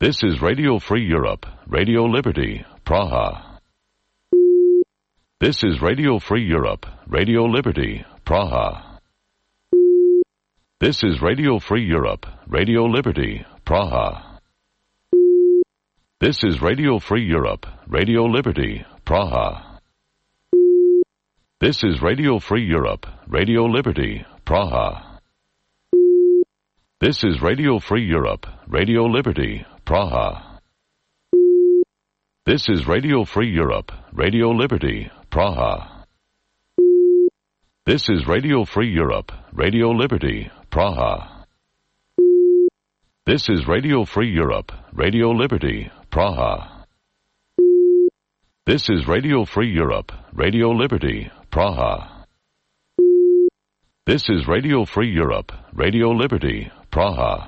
This is Radio Free Europe, Radio Liberty, Praha. This is Radio Free Europe, Radio Liberty, Praha. This is Radio Free Europe, Radio Liberty, Praha. This is Radio Free Europe, Radio Liberty, Praha. This is Radio Free Europe, Radio Liberty, Praha. This is Radio Free Europe, Radio Liberty, Praha. This is Radio Free Europe, Radio Liberty, Praha. This is Radio Free Europe, Radio Liberty, Praha. This is Radio Free Europe, Radio Liberty, Praha. This is Radio Free Europe, Radio Liberty, Praha. This is Radio Free Europe, Radio Liberty, Praha.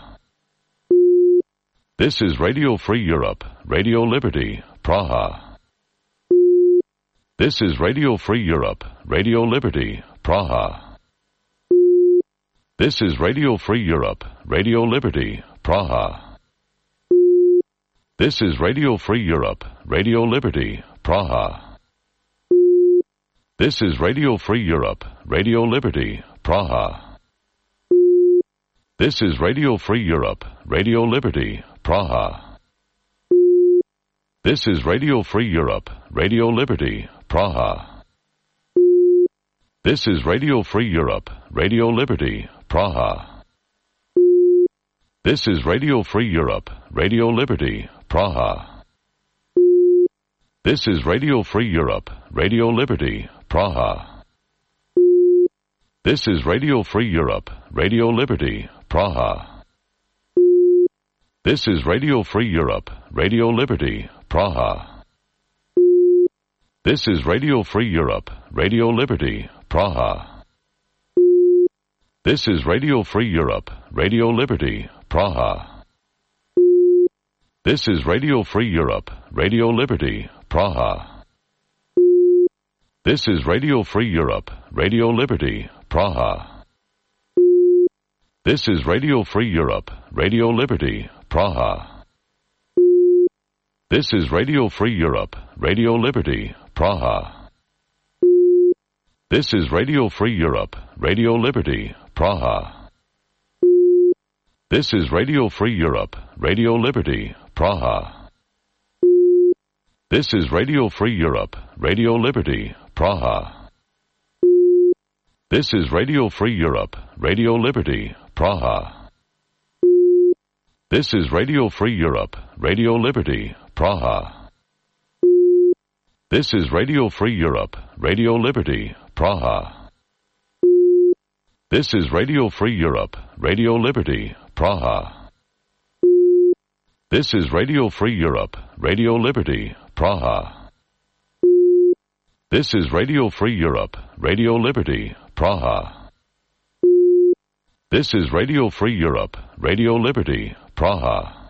This is Radio Free Europe, Radio Liberty, Praha. This is Radio Free Europe, Radio Liberty, Praha. This is Radio Free Europe, Radio Liberty, Praha. This is Radio Free Europe, Radio Liberty, Praha. This is Radio Free Europe, Radio Liberty, Praha. This is Radio Free Europe, Radio Liberty, Praha. This is Radio Free Europe, Radio Liberty, Praha. This is Radio Free Europe, Radio Liberty, Praha. This is Radio Free Europe, Radio Liberty, Praha. This is Radio Free Europe, Radio Liberty, Praha. This is Radio Free Europe, Radio Liberty, Praha. This is Radio Free Europe, Radio Liberty, Praha. This is Radio Free Europe, Radio Liberty, Praha. This is Radio Free Europe, Radio Liberty, Praha. This is Radio Free Europe, Radio Liberty, Praha. This is Radio Free Europe, Radio Liberty, Praha. This is Radio Free Europe, Radio Liberty, Praha. This is Radio Free Europe, Radio Liberty, Praha. This is Radio Free Europe, Radio Liberty, Praha. This is Radio Free Europe, Radio Liberty, Praha. This is Radio Free Europe, Radio Liberty, Praha. This is Radio Free Europe, Radio Liberty, Praha. This is Radio Free Europe, Radio Liberty, Praha. This is Radio Free Europe, Radio Liberty, Praha. This is Radio Free Europe, Radio Liberty, Praha. This is Radio Free Europe, Radio Liberty, Praha. This is Radio Free Europe, Radio Liberty, Praha. This is Radio Free Europe, Radio Liberty, Praha.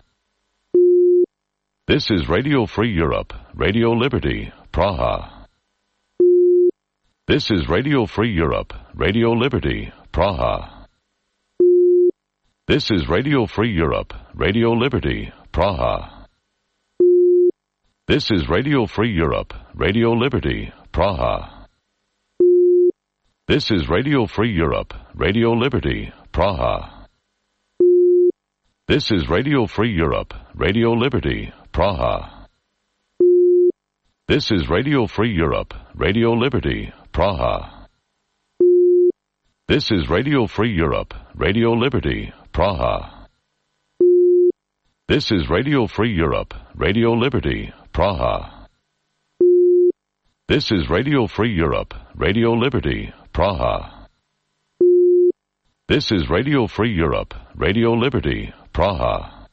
This is Radio Free Europe, Radio Liberty, Praha. This is Radio Free Europe, Radio Liberty, Praha. This is Radio Free Europe, Radio Liberty, Praha. This is Radio Free Europe, Radio Liberty, Praha. This is Radio Free Europe, Radio Liberty, Praha. This is Radio Free Europe, Radio Liberty, Praha. This is Radio Free Europe, Radio Liberty, Praha. This is Radio Free Europe, Radio Liberty, Praha. This is Radio Free Europe, Radio Liberty, Praha. This is Radio Free Europe, Radio Liberty, Praha. This is Radio Free Europe, Radio Liberty, Praha.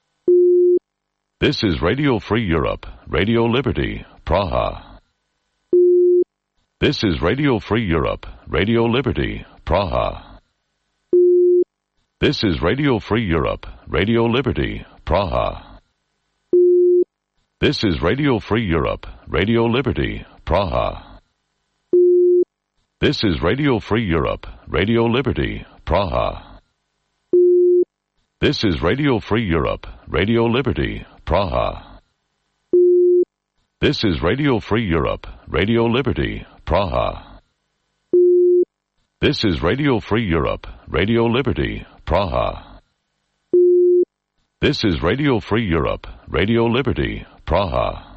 This is Radio Free Europe, Radio Liberty, Praha. This is Radio Free Europe, Radio Liberty, Praha. This is Radio Free Europe, Radio Liberty, Praha. This is Radio Free Europe, Radio Liberty, Praha. This is Radio Free Europe, Radio Liberty, Praha. This is Radio Free Europe, Radio Liberty, Praha. This is Radio Free Europe, Radio Liberty, Praha. This is Radio Free Europe, Radio Liberty, Praha. This is Radio Free Europe, Radio Liberty, Praha.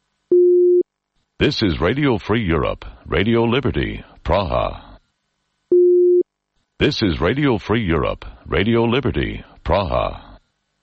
This is Radio Free Europe, Radio Liberty, Praha. This is Radio Free Europe, Radio Liberty, Praha.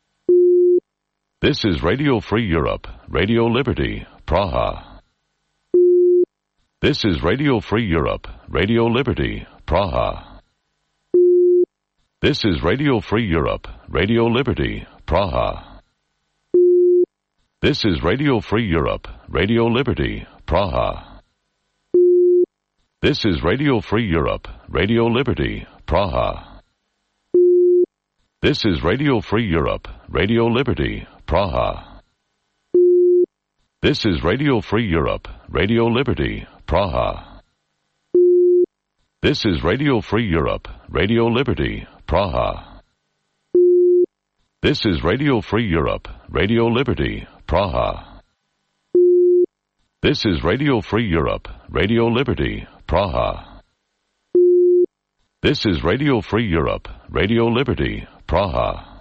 This is Radio Free Europe, Radio Liberty, Praha. This is Radio Free Europe, Radio Liberty, Praha. This is Radio Free Europe, Radio Liberty, Praha. This is Radio Free Europe, Radio Liberty, Praha. This is Radio Free Europe, Radio Liberty, Praha. This is Radio Free Europe, Radio Liberty, Praha. This is Radio Free Europe, Radio Liberty, Praha. This is Radio Free Europe, Radio Liberty, Praha. This is Radio Free Europe, Radio Liberty, Praha. This is Radio Free Europe, Radio Liberty, Praha. This is Radio Free Europe, Radio Liberty, Praha.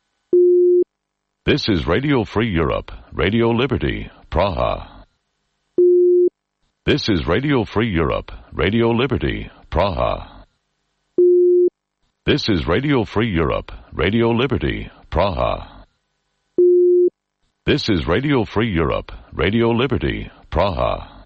This is Radio Free Europe, Radio Liberty, Praha. This is Radio Free Europe, Radio Liberty, Praha. This is Radio Free Europe, Radio Liberty, Praha. This is Radio Free Europe, Radio Liberty, Praha.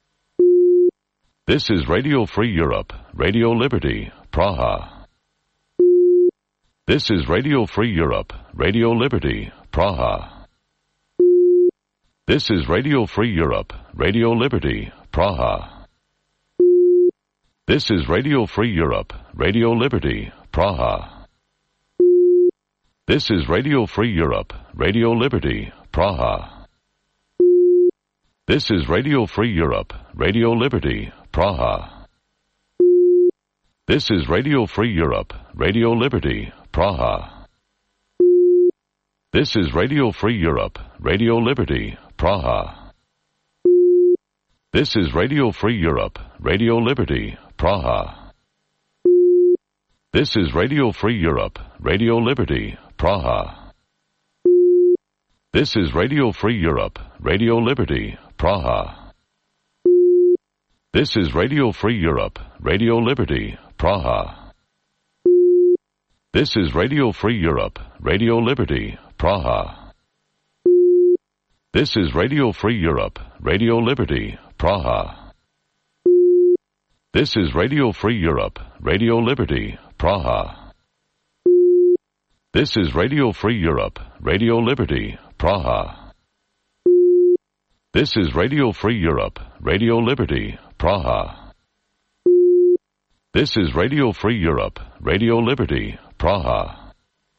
This is Radio Free Europe, Radio Liberty, Praha. This is Radio Free Europe, Radio Liberty, Praha. This is Radio Free Europe, Radio Liberty, Praha. This is Radio Free Europe, Radio Liberty, Praha. This is Radio Free Europe, Radio Liberty, Praha. This is Radio Free Europe, Radio Liberty, Praha. This is Radio Free Europe, Radio Liberty, Praha. This is Radio Free Europe, Radio Liberty, Praha. This is Radio Free Europe, Radio Liberty, Praha. This is Radio Free Europe, Radio Liberty, Praha. This is Radio Free Europe, Radio Liberty, Praha. This is Radio Free Europe, Radio Liberty, Praha. This is Radio Free Europe, Radio Liberty, Praha. This is Radio Free Europe, Radio Liberty, Praha. This is Radio Free Europe, Radio Liberty, Praha. This is Radio Free Europe, Radio Liberty, Praha. This is Radio Free Europe, Radio Liberty, Praha. This is Radio Free Europe, Radio Liberty, Praha.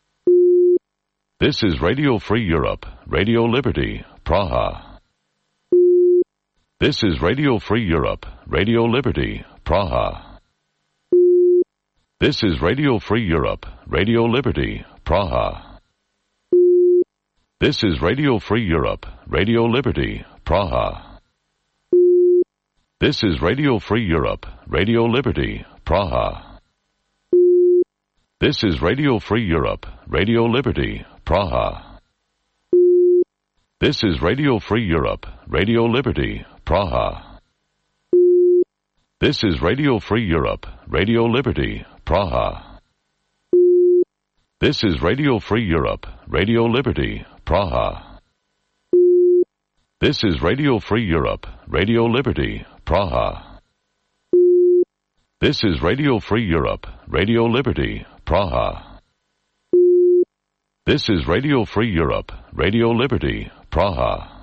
This is Radio Free Europe, Radio Liberty, Praha. This is Radio Free Europe, Radio Liberty, Praha. This is Radio Free Europe, Radio Liberty, Praha. This is Radio Free Europe, Radio Liberty, Praha. This is Radio Free Europe, Radio Liberty, Praha. This is Radio Free Europe, Radio Liberty, Praha. This is Radio Free Europe, Radio Liberty, Praha. This is Radio Free Europe, Radio Liberty, Praha. This is Radio Free Europe, Radio Liberty, Praha. This is Radio Free Europe, Radio Liberty, Praha. This is Radio Free Europe, Radio Liberty, Praha. This is Radio Free Europe, Radio Liberty, Praha.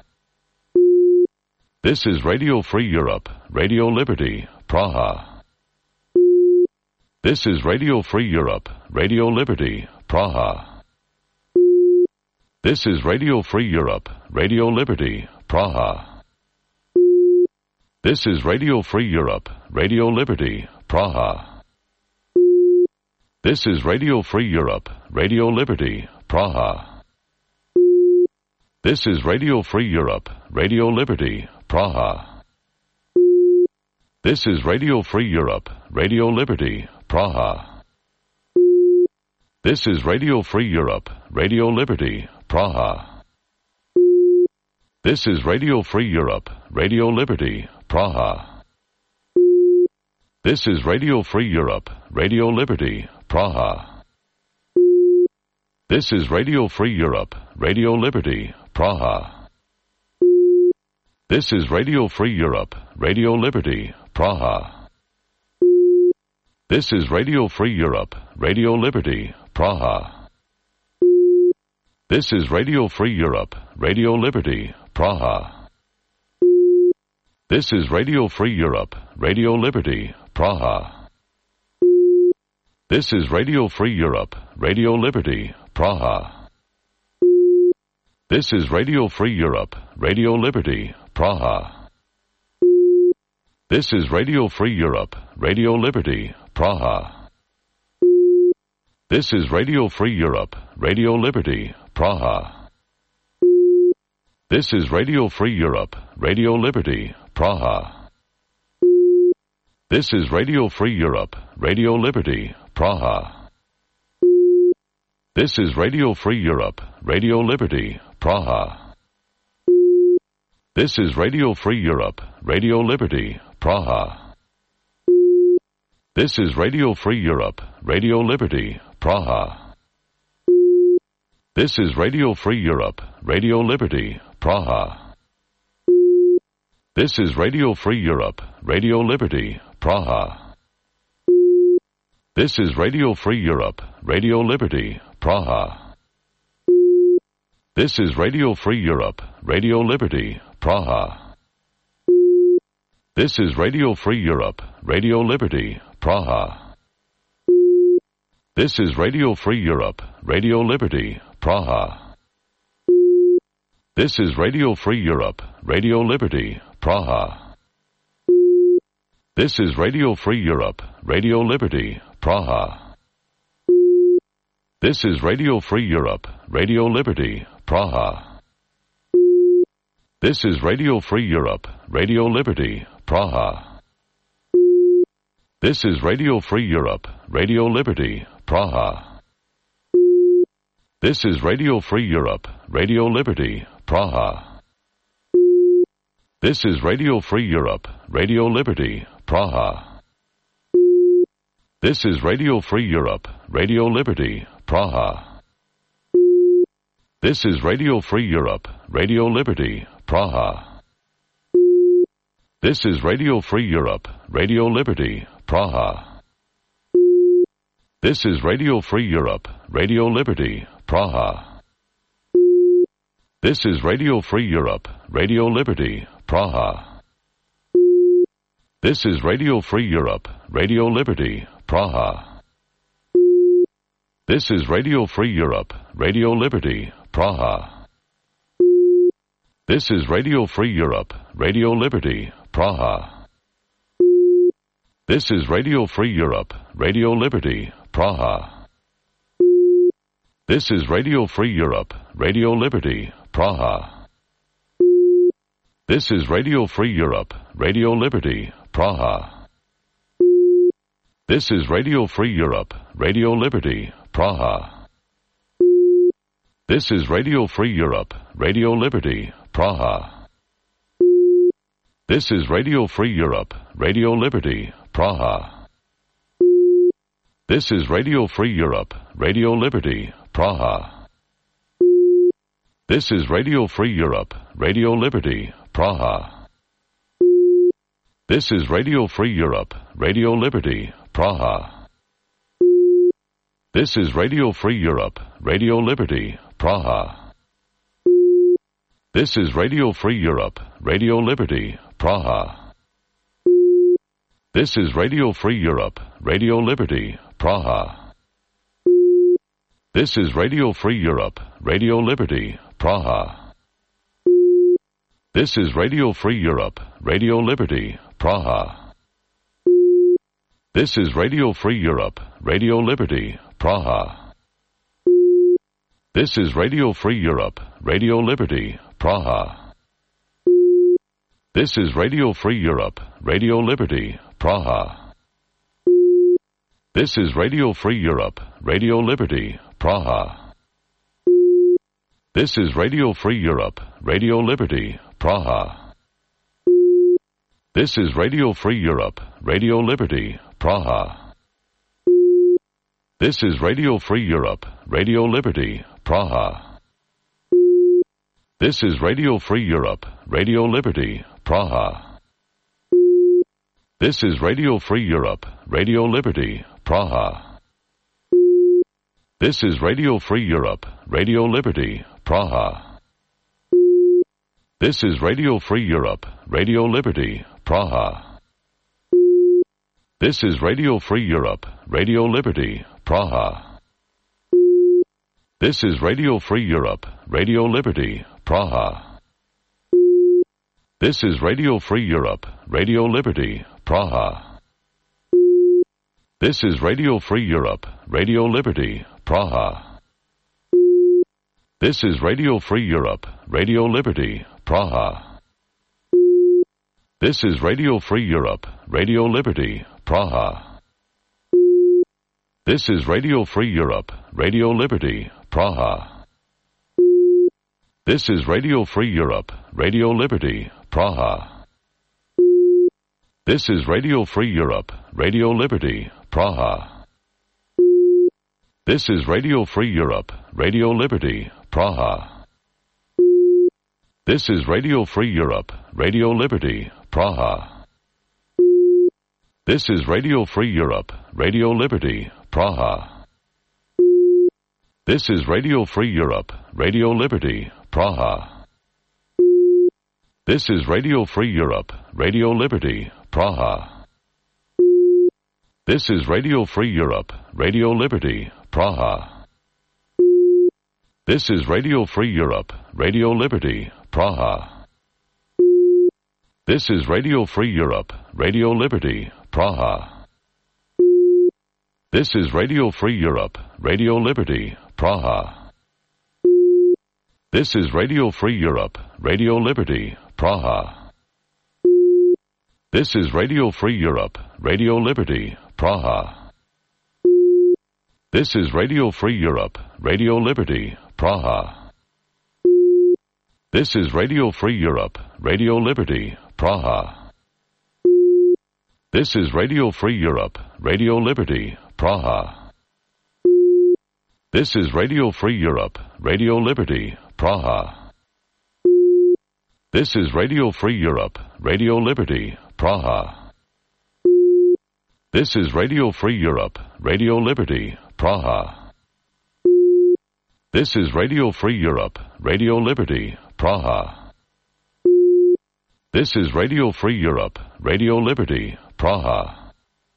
This is Radio Free Europe, Radio Liberty, Praha. This is Radio Free Europe, Radio Liberty, Praha. This is Radio Free Europe, Radio Liberty, Praha. This is Radio Free Europe, Radio Liberty, Praha. This is Radio Free Europe, Radio Liberty, Praha. This is Radio Free Europe, Radio Liberty, Praha. This is Radio Free Europe, Radio Liberty, Praha. This is Radio Free Europe, Radio Liberty, Praha. This is Radio Free Europe, Radio Liberty, Praha. This is Radio Free Europe, Radio Liberty, Praha. This is Radio Free Europe, Radio Liberty, Praha. This is Radio Free Europe, Radio Liberty, Praha. This is Radio Free Europe, Radio Liberty, Praha. This is Radio Free Europe, Radio Liberty, Praha. This is Radio Free Europe, Radio Liberty, Praha. This is Radio Free Europe, Radio Liberty, Praha. This is Radio Free Europe, Radio Liberty, Praha. This is Radio Free Europe, Radio Liberty, Praha. This is Radio Free Europe, Radio Liberty, Praha. This is Radio Free Europe, Radio Liberty, Praha. This is Radio Free Europe, Radio Liberty, Praha. This is Radio Free Europe, Radio Liberty, Praha. This is Radio Free Europe, Radio Liberty, Praha. This is Radio Free Europe, Radio Liberty, Praha. This is Radio Free Europe, Radio Liberty, Praha. This is Radio Free Europe, Radio Liberty, Praha. This is Radio Free Europe, Radio Liberty, Praha. This is Radio Free Europe, Radio Liberty, Praha. This is Radio Free Europe, Radio Liberty, Praha. This is Radio Free Europe, Radio Liberty, Praha. This is Radio Free Europe, Radio Liberty, Praha. This is Radio Free Europe, Radio Liberty, Praha. This is Radio Free Europe, Radio Liberty, Praha. This is Radio Free Europe, Radio Liberty, Praha. This is Radio Free Europe, Radio Liberty, Praha. This is Radio Free Europe, Radio Liberty, Praha. This is Radio Free Europe, Radio Liberty, Praha. This is Radio Free Europe, Radio Liberty, Praha. This is Radio Free Europe, Radio Liberty, Praha. This is Radio Free Europe, Radio Liberty, Praha. This is Radio Free Europe, Radio Liberty, Praha. This is Radio Free Europe, Radio Liberty, Praha. This is Radio Free Europe, Radio Liberty, Praha. This is Radio Free Europe, Radio Liberty, Praha. This is Radio Free Europe, Radio Liberty, Praha. This is Radio Free Europe, Radio Liberty, Praha. This is Radio Free Europe, Radio Liberty, Praha. This is Radio Free Europe, Radio Liberty, Praha. This is Radio Free Europe, Radio Liberty, Praha. This is Radio Free Europe, Radio Liberty, Praha. This is Radio Free Europe, Radio Liberty, Praha. This is Radio Free Europe, Radio Liberty, Praha. This is Radio Free Europe, Radio Liberty, Praha. This is Radio Free Europe, Radio Liberty, Praha. This is Radio Free Europe, Radio Liberty, Praha. This is Radio Free Europe, Radio Liberty, Praha. This is Radio Free Europe, Radio Liberty, Praha. This is Radio Free Europe, Radio Liberty, Praha. This is Radio Free Europe, Radio Liberty, Praha. This is Radio Free Europe, Radio Liberty, Praha. This is Radio Free Europe, Radio Liberty, Praha. This is Radio Free Europe, Radio Liberty, Praha. This is Radio Free Europe, Radio Liberty, Praha. This is Radio Free Europe, Radio Liberty, Praha. This is Radio Free Europe, Radio Liberty, Praha. This is Radio Free Europe, Radio Liberty, Praha. This is Radio Free Europe, Radio Liberty, Praha. This is Radio Free Europe, Radio Liberty, Praha. This is Radio Free Europe, Radio Liberty, Praha. This is Radio Free Europe, Radio Liberty, Praha. This is Radio Free Europe, Radio Liberty, Praha. This is Radio Free Europe, Radio Liberty, Praha. This is Radio Free Europe, Radio Liberty, Praha. This is Radio Free Europe, Radio Liberty, Praha. This is Radio Free Europe, Radio Liberty, Praha. This is Radio Free Europe, Radio Liberty, Praha. This is Radio Free Europe, Radio Liberty, Praha. This is Radio Free Europe, Radio Liberty, Praha. This is Radio Free Europe, Radio Liberty, Praha. This is Radio Free Europe, Radio Liberty, Praha. This is Radio Free Europe, Radio Liberty, Praha. This is Radio Free Europe, Radio Liberty, Praha. This is Radio Free Europe, Radio Liberty, Praha. This is Radio Free Europe, Radio Liberty, Praha. This is Radio Free Europe, Radio Liberty, Praha. This is Radio Free Europe, Radio Liberty, Praha. This is Radio Free Europe, Radio Liberty, Praha. This is Radio Free Europe, Radio Liberty, Praha. This is Radio Free Europe, Radio Liberty, Praha. This is Radio Free Europe, Radio Liberty, Praha. This is Radio Free Europe, Radio Liberty, Praha. This is Radio Free Europe, Radio Liberty, Praha. This is Radio Free Europe, Radio Liberty, Praha. This is Radio Free Europe, Radio Liberty, Praha. This is Radio Free Europe, Radio Liberty, Praha. This is Radio Free Europe, Radio Liberty, Praha. This is Radio Free Europe, Radio Liberty, Praha. This is Radio Free Europe, Radio Liberty, Praha.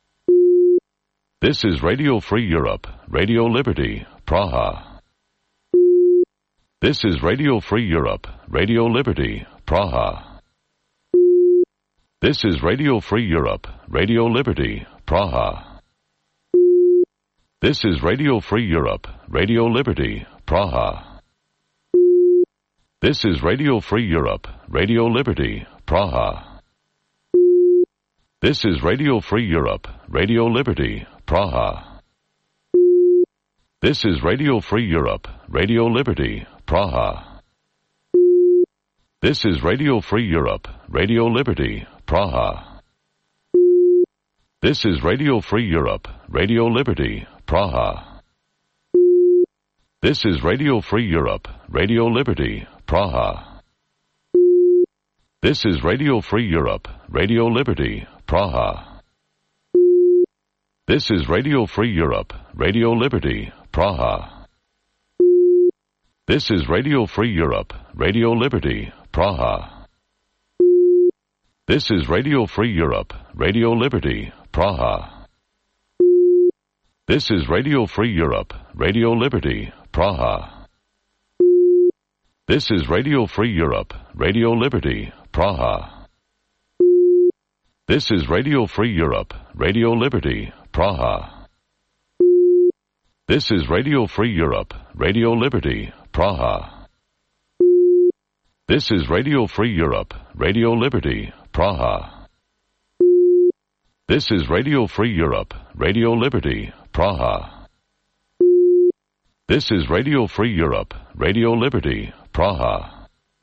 This is Radio Free Europe, Radio Liberty, Praha. This is Radio Free Europe, Radio Liberty, Praha. This is Radio Free Europe, Radio Liberty, Praha. This is Radio Free Europe, Radio Liberty, Praha. This is Radio Free Europe, Radio Liberty, Praha. This is Radio Free Europe, Radio Liberty, Praha. This is Radio Free Europe, Radio Liberty, Praha. This is Radio Free Europe, Radio Liberty, Praha. This is Radio Free Europe, Radio Liberty, Praha. This is Radio Free Europe, Radio Liberty, Praha. This is Radio Free Europe, Radio Liberty, Praha. This is Radio Free Europe, Radio Liberty, Praha. This is Radio Free Europe, Radio Liberty, Praha. This is Radio Free Europe, Radio Liberty, Praha. This is Radio Free Europe, Radio Liberty, Praha. This is Radio Free Europe, Radio Liberty, Praha. This is Radio Free Europe, Radio Liberty, Praha. This is Radio Free Europe, Radio Liberty, Praha. This is Radio Free Europe, Radio Liberty, Praha. This is Radio Free Europe, Radio Liberty, Praha. This is Radio Free Europe, Radio Liberty, Praha.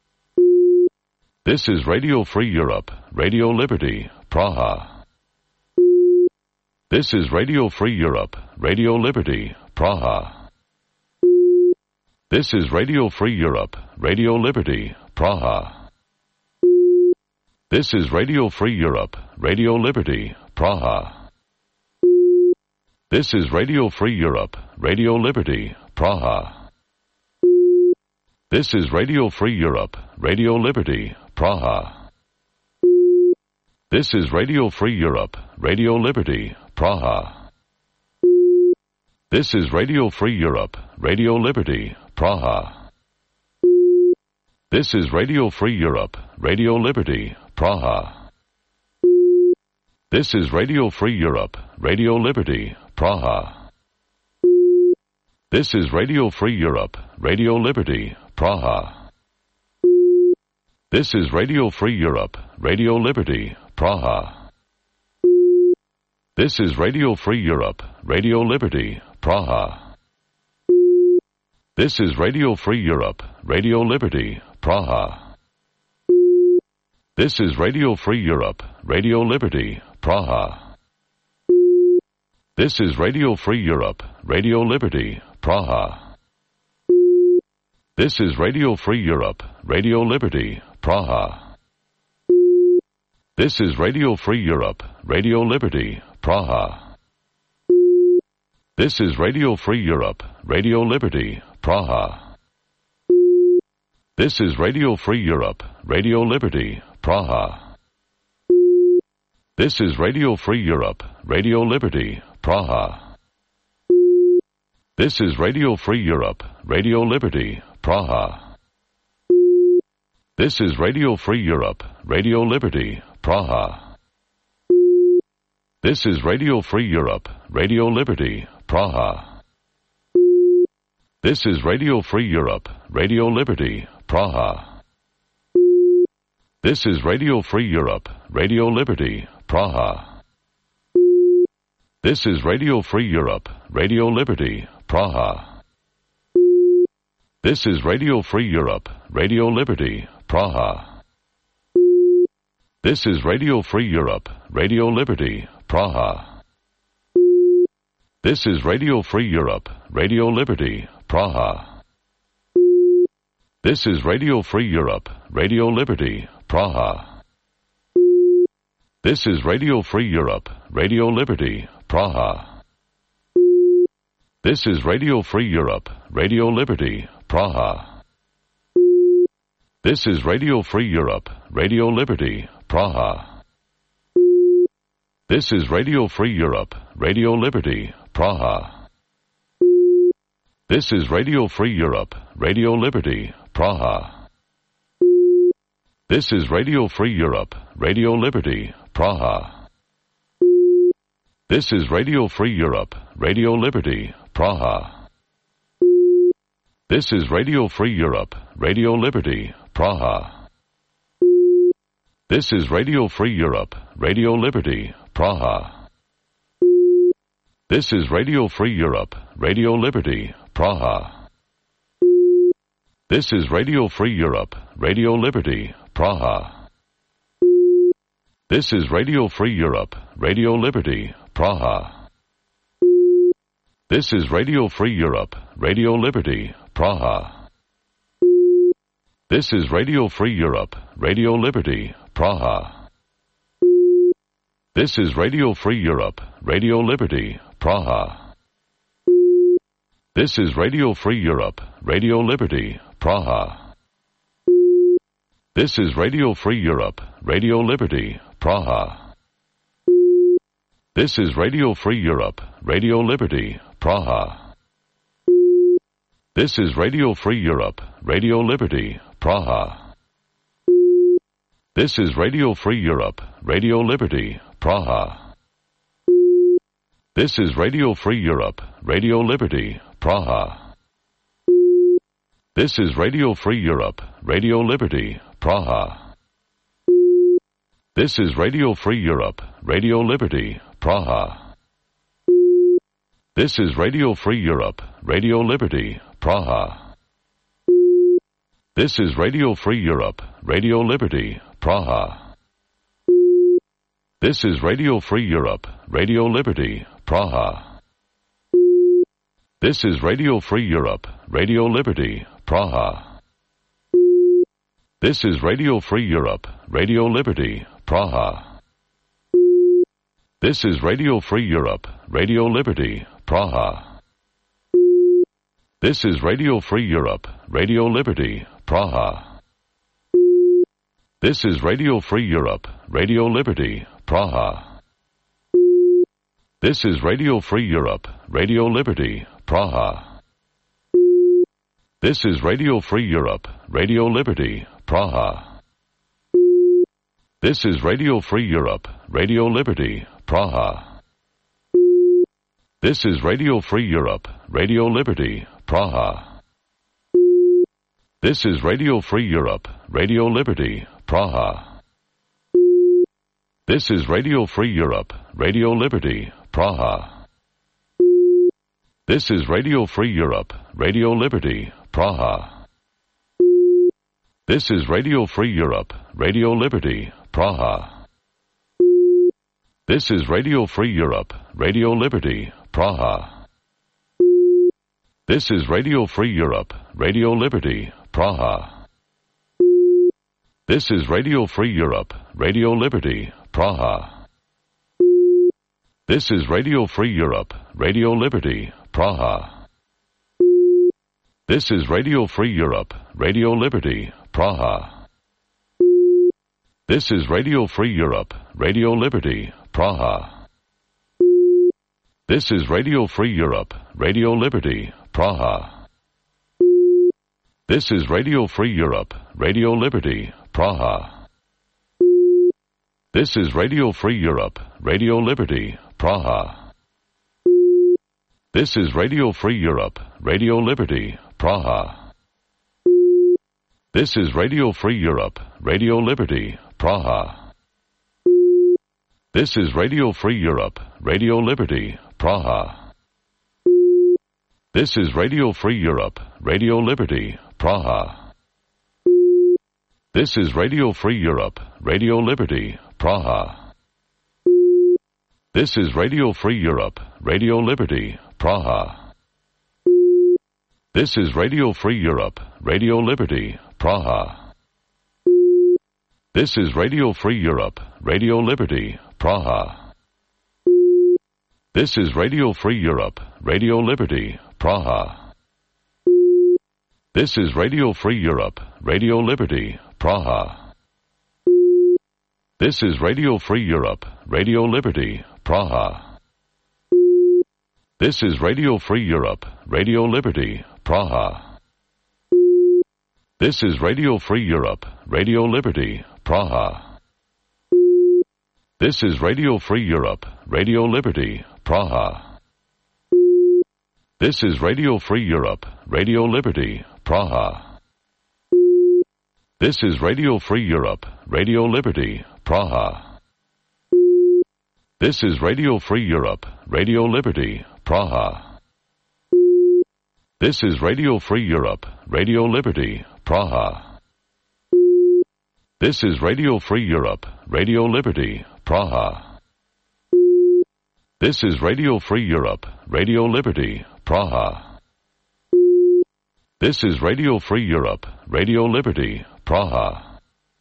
This is Radio Free Europe, Radio Liberty, Praha. This is Radio Free Europe, Radio Liberty, Praha. This is Radio Free Europe, Radio Liberty, Praha. This is Radio Free Europe, Radio Liberty, Praha. This is Radio Free Europe, Radio Liberty, Praha. This is Radio Free Europe, Radio Liberty, Praha. This is Radio Free Europe, Radio Liberty, Praha. This is Radio Free Europe, Radio Liberty, Praha. This is Radio Free Europe, Radio Liberty, Praha. This is Radio Free Europe, Radio Liberty, Praha. This is Radio Free Europe, Radio Liberty, Praha. This is Radio Free Europe, Radio Liberty, Praha. This is Radio Free Europe, Radio Liberty, Praha. This is Radio Free Europe, Radio Liberty, Praha. This is Radio Free Europe, Radio Liberty, Praha. This is Radio Free Europe, Radio Liberty, Praha. This is Radio Free Europe, Radio Liberty, Praha. This is Radio Free Europe, Radio Liberty, Praha. This is Radio Free Europe, Radio Liberty, Praha. This is Radio Free Europe, Radio Liberty, Praha. This is Radio Free Europe, Radio Liberty, Praha. This is Radio Free Europe, Radio Liberty, Praha. This is Radio Free Europe, Radio Liberty, Praha. This is Radio Free Europe, Radio Liberty, Praha. This is Radio Free Europe, Radio Liberty, Praha. This is Radio Free Europe, Radio Liberty, Praha. This is Radio Free Europe, Radio Liberty, Praha. This is Radio Free Europe, Radio Liberty, Praha. This is Radio Free Europe, Radio Liberty, Praha. This is Radio Free Europe, Radio Liberty, Praha. This is Radio Free Europe, Radio Liberty, Praha. This is Radio Free Europe, Radio Liberty, Praha. This is Radio Free Europe, Radio Liberty, Praha. This is Radio Free Europe, Radio Liberty, Praha. This is Radio Free Europe, Radio Liberty, Praha. This is Radio Free Europe, Radio Liberty, Praha. This is Radio Free Europe, Radio Liberty, Praha. This is Radio Free Europe, Radio Liberty, Praha. This is Radio Free Europe, Radio Liberty, Praha. This is Radio Free Europe, Radio Liberty, Praha. This is Radio Free Europe, Radio Liberty, Praha. This is Radio Free Europe, Radio Liberty, Praha. This is Radio Free Europe, Radio Liberty, Praha. This is Radio Free Europe, Radio Liberty, Praha. This is Radio Free Europe, Radio Liberty, Praha. This is Radio Free Europe, Radio Liberty, Praha. This is Radio Free Europe, Radio Liberty, Praha. This is Radio Free Europe, Radio Liberty, Praha. This is Radio Free Europe, Radio Liberty, Praha. This is Radio Free Europe, Radio Liberty, Praha. This is Radio Free Europe, Radio Liberty, Praha. This is Radio Free Europe, Radio Liberty, Praha. This is Radio Free Europe, Radio Liberty, Praha. This is Radio Free Europe, Radio Liberty, Praha. This is Radio Free Europe, Radio Liberty, Praha. This is Radio Free Europe, Radio Liberty, Praha. This is Radio Free Europe, Radio Liberty, Praha. This is Radio Free Europe, Radio Liberty, Praha. This is Radio Free Europe, Radio Liberty, Praha. This is Radio Free Europe, Radio Liberty, Praha. This is Radio Free Europe, Radio Liberty, Praha. This is Radio Free Europe, Radio Liberty, Praha. This is Radio Free Europe, Radio Liberty, Praha. This is Radio Free Europe, Radio Liberty, Praha. This is Radio Free Europe, Radio Liberty, Praha. This is Radio Free Europe, Radio Liberty, Praha. This is Radio Free Europe, Radio Liberty, Praha. This is Radio Free Europe, Radio Liberty, Praha. This is Radio Free Europe, Radio Liberty, Praha. This is Radio Free Europe, Radio Liberty, Praha. This is Radio Free Europe, Radio Liberty, Praha. This is Radio Free Europe, Radio Liberty, Praha. This is Radio Free Europe, Radio Liberty, Praha. This is Radio Free Europe, Radio Liberty, Praha. This is Radio Free Europe, Radio Liberty, Praha. This is Radio Free Europe, Radio Liberty, Praha. This is Radio Free Europe, Radio Liberty, Praha. This is Radio Free Europe, Radio Liberty, Praha. This is Radio Free Europe, Radio Liberty, Praha. This is Radio Free Europe, Radio Liberty, Praha. This is Radio Free Europe, Radio Liberty, Praha. This is Radio Free Europe, Radio Liberty, Praha. This is Radio Free Europe, Radio Liberty, Praha. This is Radio Free Europe, Radio Liberty, Praha. This is Radio Free Europe, Radio Liberty, Praha. This is Radio Free Europe, Radio Liberty, Praha. This is Radio Free Europe, Radio Liberty, Praha. This is Radio Free Europe, Radio Liberty, Praha. This is Radio Free Europe, Radio Liberty, Praha. This is Radio Free Europe, Radio Liberty, Praha. This is Radio Free Europe, Radio Liberty, Praha. This is Radio Free Europe, Radio Liberty, Praha. This is Radio Free Europe, Radio Liberty, Praha. This is Radio Free Europe, Radio Liberty, Praha. This is Radio Free Europe, Radio Liberty, Praha. This is Radio Free Europe, Radio Liberty, Praha. This is Radio Free Europe, Radio Liberty, Praha. This is Radio Free Europe, Radio Liberty, Praha. This is Radio Free Europe, Radio Liberty, Praha. This is Radio Free Europe, Radio Liberty, Praha.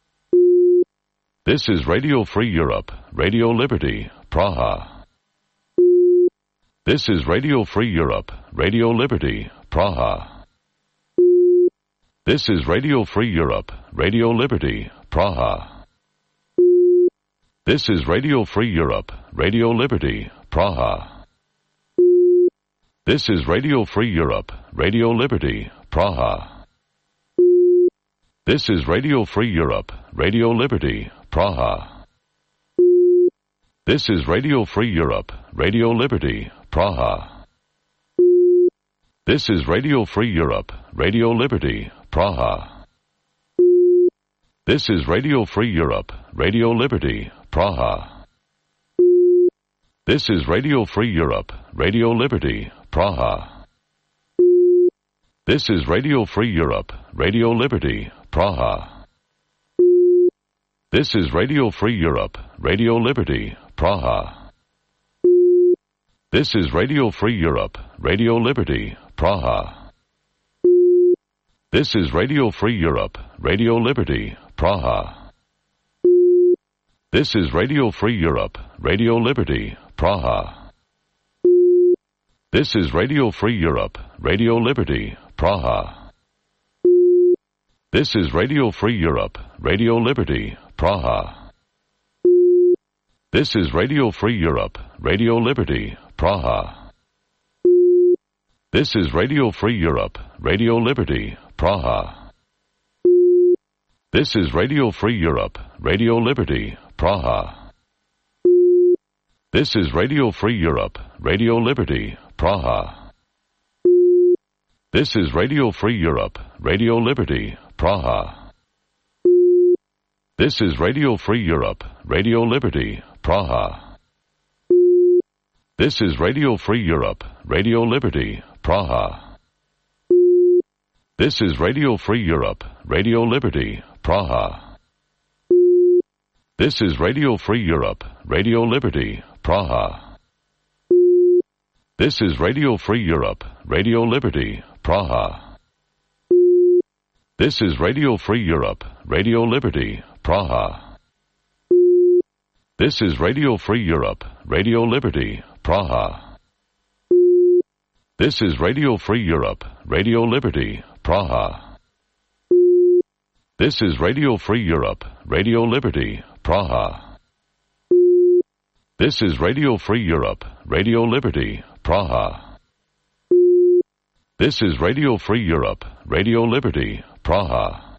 This is Radio Free Europe, Radio Liberty, Praha. This is Radio Free Europe, Radio Liberty, Praha. This is Radio Free Europe, Radio Liberty, Praha. This is Radio Free Europe, Radio Liberty, Praha. This is Radio Free Europe, Radio Liberty, Praha. This is Radio Free Europe, Radio Liberty, Praha. This is Radio Free Europe, Radio Liberty, Praha. This is Radio Free Europe, Radio Liberty, Praha. This is Radio Free Europe, Radio Liberty, Praha. This is Radio Free Europe, Radio Liberty, Praha. This is Radio Free Europe, Radio Liberty, Praha. This is Radio Free Europe, Radio Liberty, Praha. This is Radio Free Europe, Radio Liberty, Praha. This is Radio Free Europe, Radio Liberty, Praha. This is Radio Free Europe, Radio Liberty, Praha. This is Radio Free Europe, Radio Liberty, Praha. This is Radio Free Europe, Radio Liberty, Praha. This is Radio Free Europe, Radio Liberty, Praha. This is Radio Free Europe, Radio Liberty, Praha. This is Radio Free Europe, Radio Liberty, Praha. This is Radio Free Europe, Radio Liberty, Praha. This is Radio Free Europe, Radio Liberty, Praha. This is Radio Free Europe, Radio Liberty, Praha. This is Radio Free Europe, Radio Liberty, Praha. This is Radio Free Europe, Radio Liberty, Praha. This is Radio Free Europe, Radio Liberty, Praha. This is Radio Free Europe, Radio Liberty, Praha. This is Radio Free Europe, Radio Liberty, Praha. This is Radio Free Europe, Radio Liberty, Praha. This is Radio Free Europe, Radio Liberty, Praha. This is Radio Free Europe, Radio Liberty, Praha. This is Radio Free Europe, Radio Liberty, Praha. This is Radio Free Europe, Radio Liberty, Praha.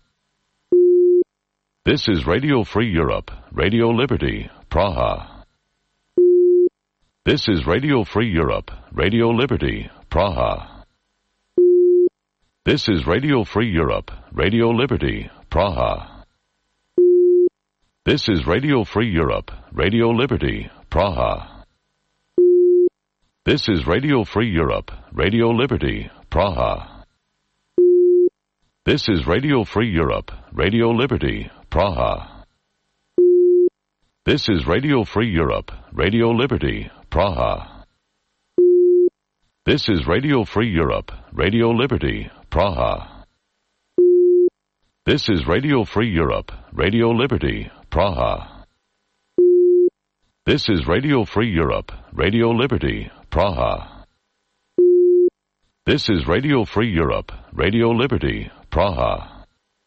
This is Radio Free Europe, Radio Liberty, Praha. This is Radio Free Europe, Radio Liberty, Praha. This is Radio Free Europe, Radio Liberty, Praha. This is Radio Free Europe, Radio Liberty, Praha. This is Radio Free Europe, Radio Liberty, Praha. This is Radio Free Europe, Radio Liberty, Praha. This is Radio Free Europe, Radio Liberty, Praha. This is Radio Free Europe, Radio Liberty, Praha. This is Radio Free Europe, Radio Liberty, Praha. This is Radio Free Europe, Radio Liberty, Praha. This is Radio Free Europe, Radio Liberty, Praha.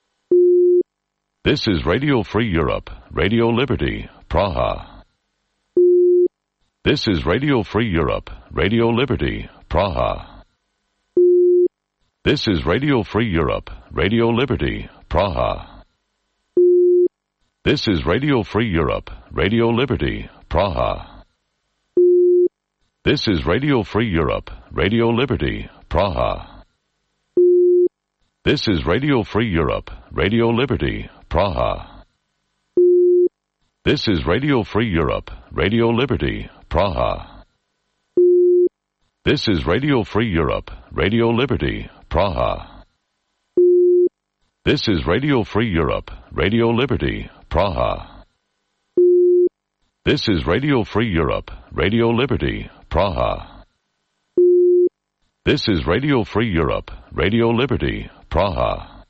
This is Radio Free Europe, Radio Liberty, Praha. This is Radio Free Europe, Radio Liberty, Praha. This is Radio Free Europe, Radio Liberty, Praha. This is Radio Free Europe, Radio Liberty, Praha. This is Radio Free Europe, Radio Liberty, Praha. This is Radio Free Europe, Radio Liberty, Praha. This is Radio Free Europe, Radio Liberty, Praha. This is Radio Free Europe, Radio Liberty, Praha. This is Radio Free Europe, Radio Liberty, Praha. This is Radio Free Europe, Radio Liberty, Praha. This is Radio Free Europe, Radio Liberty, Praha.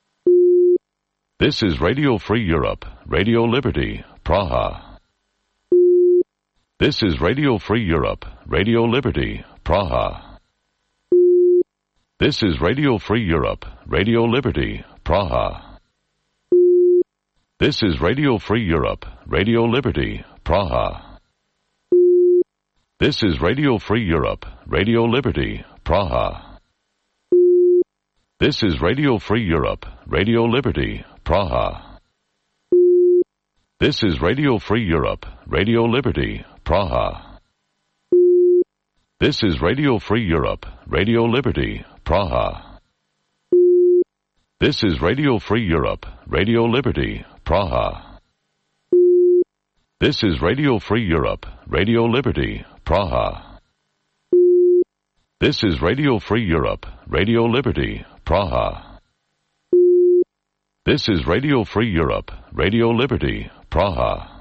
This is Radio Free Europe, Radio Liberty, Praha. This is Radio Free Europe, Radio Liberty, Praha. This is Radio Free Europe, Radio Liberty, Praha. This is Radio Free Europe, Radio Liberty, Praha. This is Radio Free Europe, Radio Liberty, Praha. This is Radio Free Europe, Radio Liberty, Praha. This is Radio Free Europe, Radio Liberty, Praha. This is Radio Free Europe, Radio Liberty, Praha. This is Radio Free Europe, Radio Liberty, Praha. This is Radio Free Europe, Radio Liberty, Praha. This is Radio Free Europe, Radio Liberty, Praha. This is Radio Free Europe, Radio Liberty, Praha.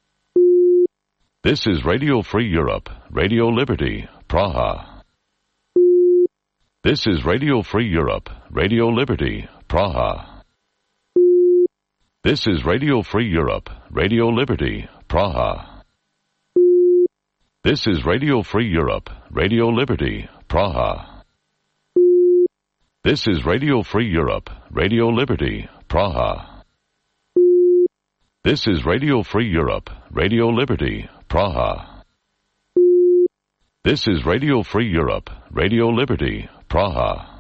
This is Radio Free Europe, Radio Liberty, Praha. This is Radio Free Europe, Radio Liberty, Praha. This is Radio Free Europe, Radio Liberty, Praha. This is Radio Free Europe, Radio Liberty, Praha. This is Radio Free Europe, Radio Liberty, Praha. This is Radio Free Europe, Radio Liberty, Praha. This is Radio Free Europe, Radio Liberty, Praha.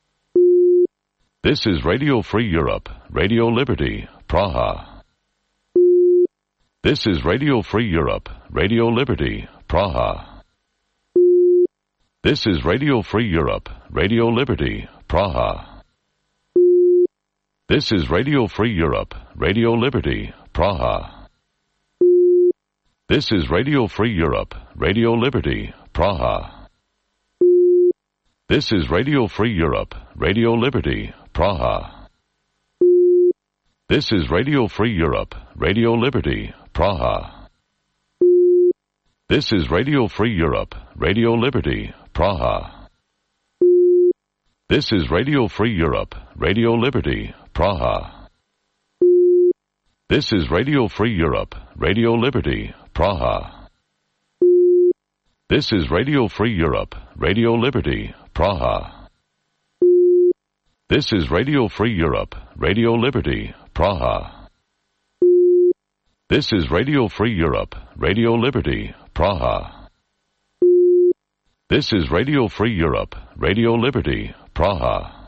This is Radio Free Europe, Radio Liberty, Praha. This is Radio Free Europe, Radio Liberty, Praha. This is Radio Free Europe, Radio Liberty, Praha. This is Radio Free Europe, Radio Liberty, Praha. This is Radio Free Europe, Radio Liberty, Praha. This is Radio Free Europe, Radio Liberty, Praha. This is Radio Free Europe, Radio Liberty, Praha. This is Radio Free Europe, Radio Liberty, Praha. This is Radio Free Europe, Radio Liberty, Praha. This is Radio Free Europe, Radio Liberty, Praha. This is Radio Free Europe, Radio Liberty, Praha. This is Radio Free Europe, Radio Liberty, Praha. This is Radio Free Europe, Radio Liberty, Praha. This is Radio Free Europe, Radio Liberty, Praha.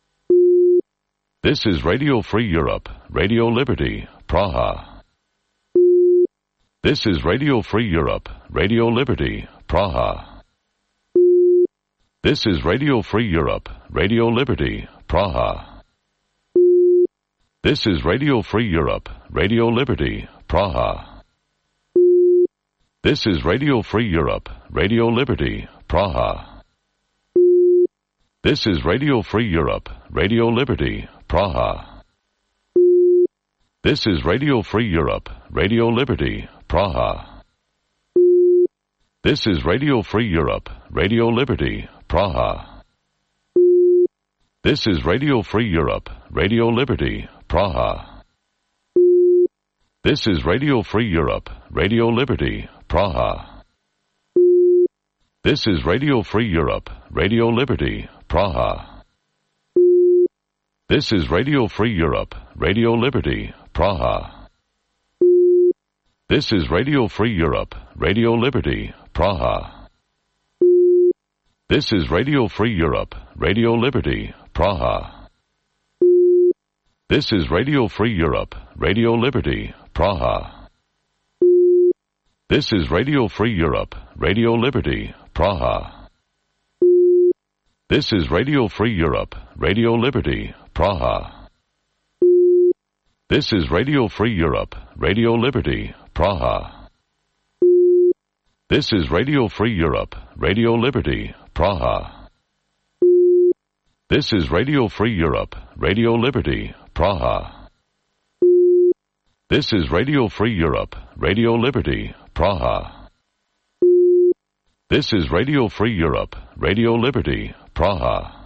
This is Radio Free Europe, Radio Liberty, Praha. This is Radio Free Europe, Radio Liberty, Praha. This is Radio Free Europe, Radio Liberty, Praha. This is Radio Free Europe, Radio Liberty, Praha. This is Radio Free Europe, Radio Liberty, Praha. This is Radio Free Europe, Radio Liberty, Praha. This is Radio Free Europe, Radio Liberty, Praha. This is Radio Free Europe, Radio Liberty, Praha. This is Radio Free Europe, Radio Liberty, Praha. This is Radio Free Europe, Radio Liberty, Praha. This is Radio Free Europe, Radio Liberty, Praha. This is Radio Free Europe, Radio Liberty, Praha. This is Radio Free Europe, Radio Liberty, Praha. This is Radio Free Europe, Radio Liberty, Praha. This is Radio Free Europe, Radio Liberty, Praha. This is Radio Free Europe, Radio Liberty, Praha. This is Radio Free Europe, Radio Liberty, Praha. This is Radio Free Europe, Radio Liberty, Praha. This is Radio Free Europe, Radio Liberty, Praha. This is Radio Free Europe, Radio Liberty, Praha. This is Radio Free Europe, Radio Liberty, Praha. This is Radio Free Europe, Radio Liberty, Praha.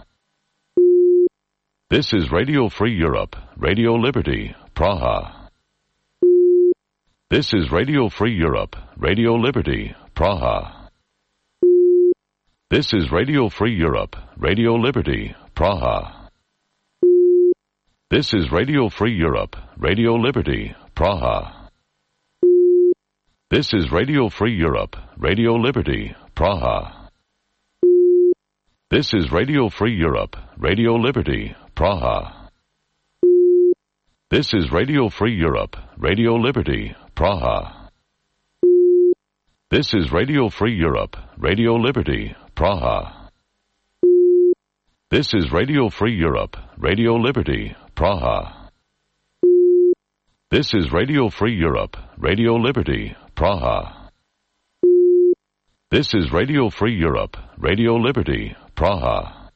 This is Radio Free Europe, Radio Liberty, Praha. This is Radio Free Europe, Radio Liberty, Praha. This is Radio Free Europe, Radio Liberty, Praha. This is Radio Free Europe, Radio Liberty, Praha. This is Radio Free Europe, Radio Liberty, Praha. This is Radio Free Europe, Radio Liberty, Praha. This is Radio Free Europe, Radio Liberty, Praha. This is Radio Free Europe, Radio Liberty, Praha. This is Radio Free Europe, Radio Liberty, Praha. This is Radio Free Europe, Radio Liberty, Praha. This is Radio Free Europe, Radio Liberty, Praha.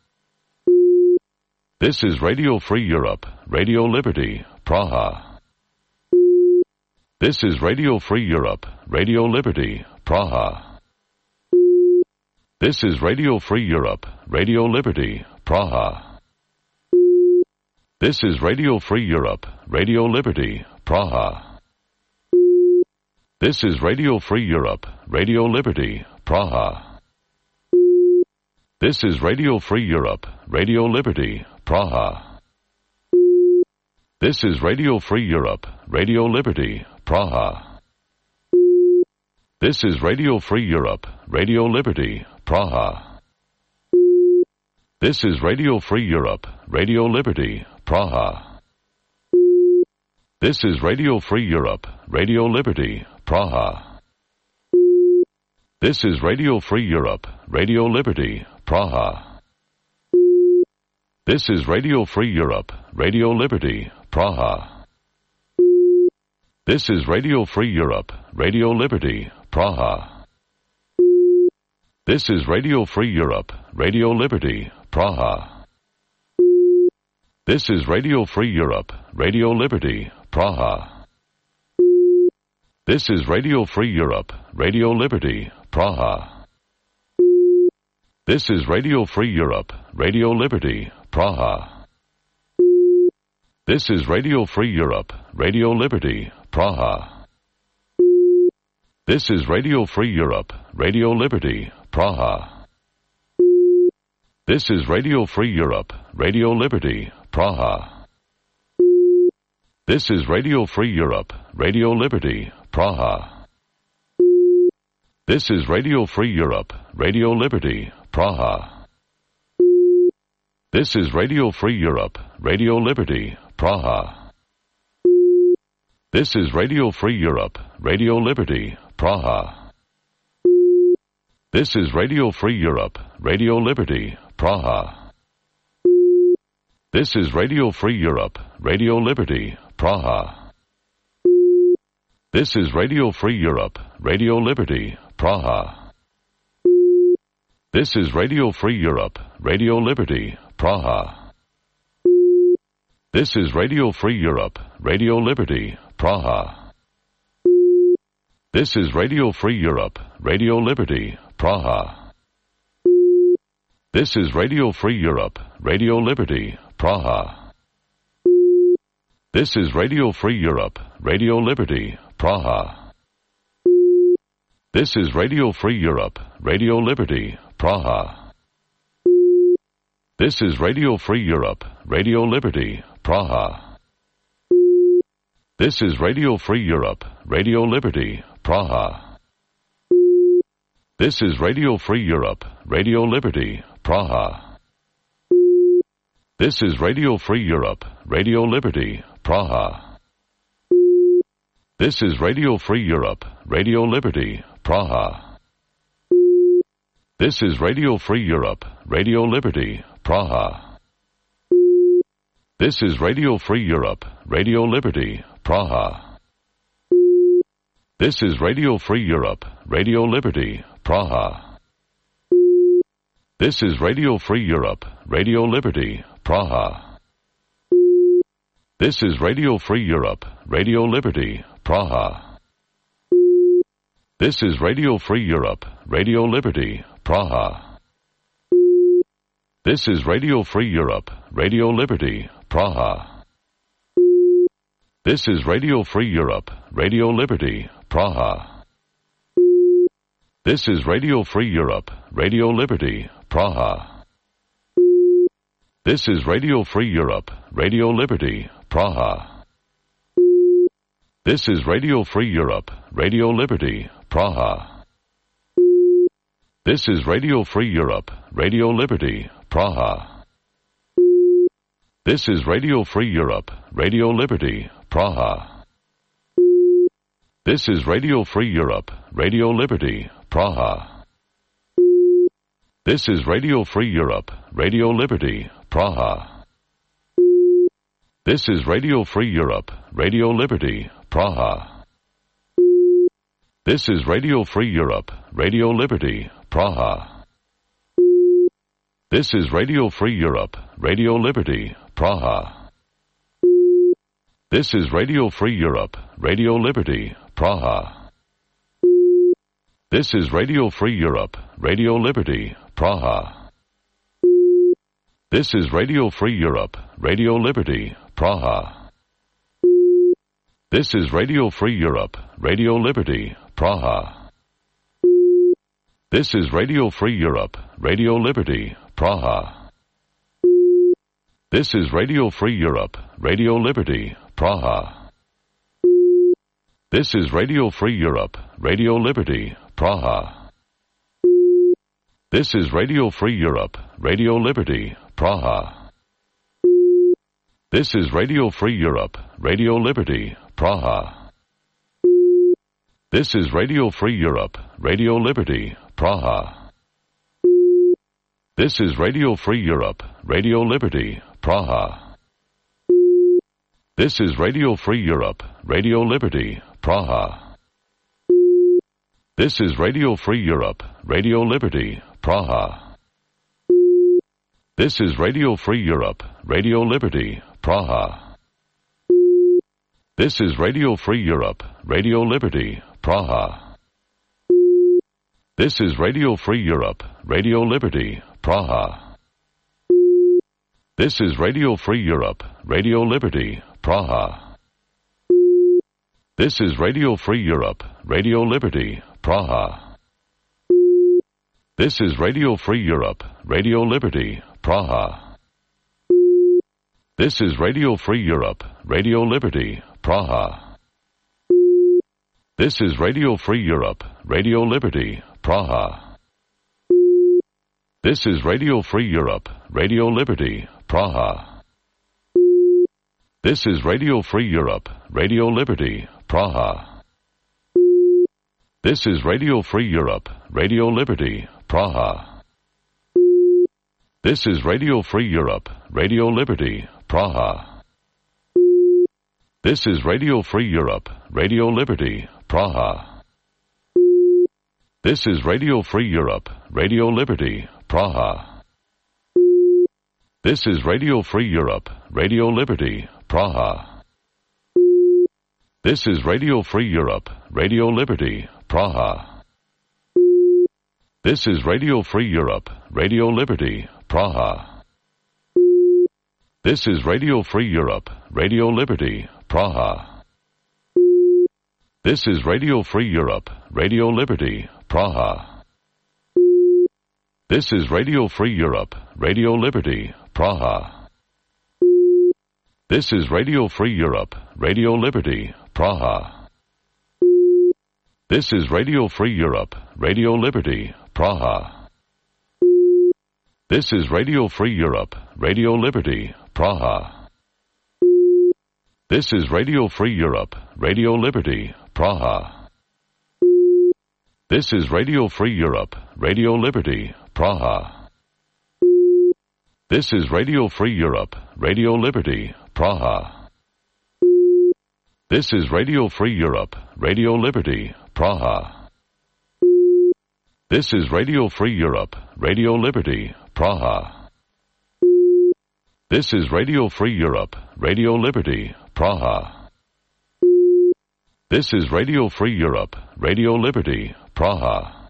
This is Radio Free Europe, Radio Liberty, Praha. This is Radio Free Europe, Radio Liberty, Praha. This is Radio Free Europe, Radio Liberty, Praha. This is Radio Free Europe, Radio Liberty, Praha. This is Radio Free Europe, Radio Liberty, Praha. This is Radio Free Europe, Radio Liberty, Praha. This is Radio Free Europe, Radio Liberty, Praha. This is Radio Free Europe, Radio Liberty, Praha. This is Radio Free Europe, Radio Liberty, Praha. This is Radio Free Europe, Radio Liberty, Praha. This is Radio Free Europe, Radio Liberty, Praha. This is Radio Free Europe, Radio Liberty, Praha. This is Radio Free Europe, Radio Liberty, Praha. This is Radio Free Europe, Radio Liberty, Praha. This is Radio Free Europe, Radio Liberty, Praha. This is Radio Free Europe, Radio Liberty, Praha. This is Radio Free Europe, Radio Liberty, Praha. This is Radio Free Europe, Radio Liberty, Praha. This is Radio Free Europe, Radio Liberty, Praha. This is Radio Free Europe, Radio Liberty, Praha. This is Radio Free Europe, Radio Liberty, Praha. This is Radio Free Europe, Radio Liberty, Praha. This is Radio Free Europe, Radio Liberty, Praha. This is Radio Free Europe, Radio Liberty, Praha. This is Radio Free Europe, Radio Liberty, Praha. This is Radio Free Europe, Radio Liberty, Praha. This is Radio Free Europe, Radio Liberty, Praha. This is Radio Free Europe, Radio Liberty, Praha. This is Radio Free Europe, Radio Liberty, Praha. This is Radio Free Europe, Radio Liberty, Praha. This is Radio Free Europe, Radio Liberty, Praha. This is Radio Free Europe, Radio Liberty, Praha. This is Radio Free Europe, Radio Liberty, Praha. This is Radio Free Europe, Radio Liberty, Praha. This is Radio Free Europe, Radio Liberty, Praha. This is Radio Free Europe, Radio Liberty, Praha. This is Radio Free Europe, Radio Liberty, Praha. This is Radio Free Europe, Radio Liberty, Praha. This is Radio Free Europe, Radio Liberty, Praha. This is Radio Free Europe, Radio Liberty, Praha. This is Radio Free Europe, Radio Liberty, Praha. This is Radio Free Europe, Radio Liberty, Praha. This is Radio Free Europe, Radio Liberty, Praha. This is Radio Free Europe, Radio Liberty, Praha. This is Radio Free Europe, Radio Liberty, Praha. This is Radio Free Europe, Radio Liberty, Praha. This is Radio Free Europe, Radio Liberty, Praha. This is Radio Free Europe, Radio Liberty, Praha. This is Radio Free Europe, Radio Liberty, Praha. This is Radio Free Europe, Radio Liberty, Praha. This is Radio Free Europe, Radio Liberty, Praha. This is Radio Free Europe, Radio Liberty, Praha. This is Radio Free Europe, Radio Liberty, Praha. This is Radio Free Europe, Radio Liberty, Praha. This is Radio Free Europe, Radio Liberty, Praha. This is Radio Free Europe, Radio Liberty, Praha. This is Radio Free Europe, Radio Liberty, Praha. This is Radio Free Europe, Radio Liberty, Praha. This is Radio Free Europe, Radio Liberty, Praha. This is Radio Free Europe, Radio Liberty, Praha. This is Radio Free Europe, Radio Liberty, Praha. This is Radio Free Europe, Radio Liberty, Praha. This is Radio Free Europe, Radio Liberty, Praha. This is Radio Free Europe, Radio Liberty, Praha. This is Radio Free Europe, Radio Liberty, Praha. This is Radio Free Europe, Radio Liberty, Praha. This is Radio Free Europe, Radio Liberty, Praha. This is Radio Free Europe, Radio Liberty, Praha. This is Radio Free Europe, Radio Liberty, Praha. This is Radio Free Europe, Radio Liberty, Praha. This is Radio Free Europe, Radio Liberty, Praha. This is Radio Free Europe, Radio Liberty, Praha. This is Radio Free Europe, Radio Liberty, Praha. This is Radio Free Europe, Radio Liberty, Praha. This is Radio Free Europe, Radio Liberty, Praha. This is Radio Free Europe, Radio Liberty, Praha. This is Radio Free Europe, Radio Liberty, Praha. This is Radio Free Europe, Radio Liberty, Praha. This is Radio Free Europe, Radio Liberty, Praha. This is Radio Free Europe, Radio Liberty, Praha. This is Radio Free Europe, Radio Liberty, Praha. This is Radio Free Europe, Radio Liberty, Praha. This is Radio Free Europe, Radio Liberty, Praha. This is Radio Free Europe, Radio Liberty, Praha. This is Radio Free Europe, Radio Liberty, Praha. This is Radio Free Europe, Radio Liberty, Praha. This is Radio Free Europe, Radio Liberty, Praha. This is Radio Free Europe, Radio Liberty, Praha. This is Radio Free Europe, Radio Liberty, Praha. This is Radio Free Europe, Radio Liberty, Praha. This is Radio Free Europe, Radio Liberty, Praha. This is Radio Free Europe, Radio Liberty, Praha. This is Radio Free Europe, Radio Liberty, Praha. This is Radio Free Europe, Radio Liberty, Praha. This is Radio Free Europe, Radio Liberty, Praha. This is Radio Free Europe, Radio Liberty, Praha. This is Radio Free Europe, Radio Liberty, Praha. This is Radio Free Europe, Radio Liberty, Praha. This is Radio Free Europe, Radio Liberty, Praha.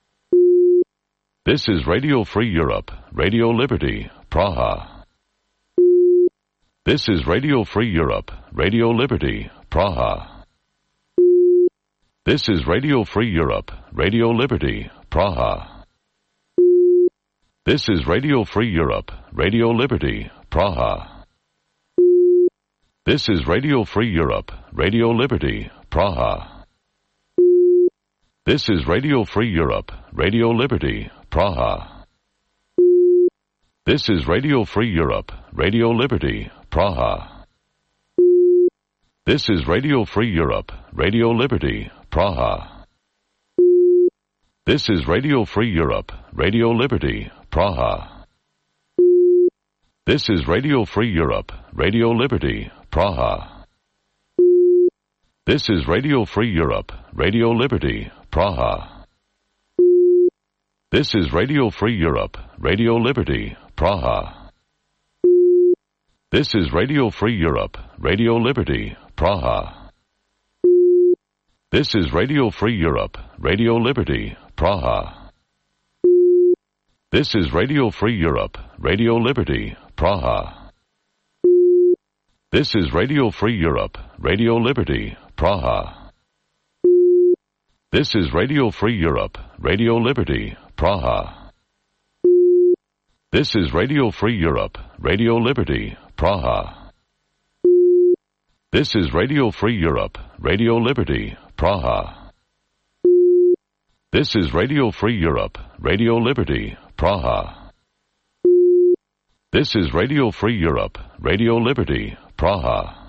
This is Radio Free Europe, Radio Liberty, Praha. This is Radio Free Europe, Radio Liberty, Praha. This is Radio Free Europe, Radio Liberty, Praha. This is Radio Free Europe, Radio Liberty, Praha. This is Radio Free Europe, Radio Liberty, Praha. This is Radio Free Europe, Radio Liberty, Praha. This is Radio Free Europe, Radio Liberty, Praha. This is Radio Free Europe, Radio Liberty, Praha. This is Radio Free Europe, Radio Liberty, Praha. This is Radio Free Europe, Radio Liberty, Praha. This is Radio Free Europe, Radio Liberty, Praha. This is Radio Free Europe, Radio Liberty, Praha. This is Radio Free Europe, Radio Liberty, Praha. This is Radio Free Europe, Radio Liberty, Praha. This is Radio Free Europe, Radio Liberty, Praha. This is Radio Free Europe, Radio Liberty, Praha. This is Radio Free Europe, Radio Liberty, Praha. This is Radio Free Europe, Radio Liberty, Praha. This is Radio Free Europe, Radio Liberty, Praha. This is Radio Free Europe, Radio Liberty, Praha. This is Radio Free Europe, Radio Liberty, Praha.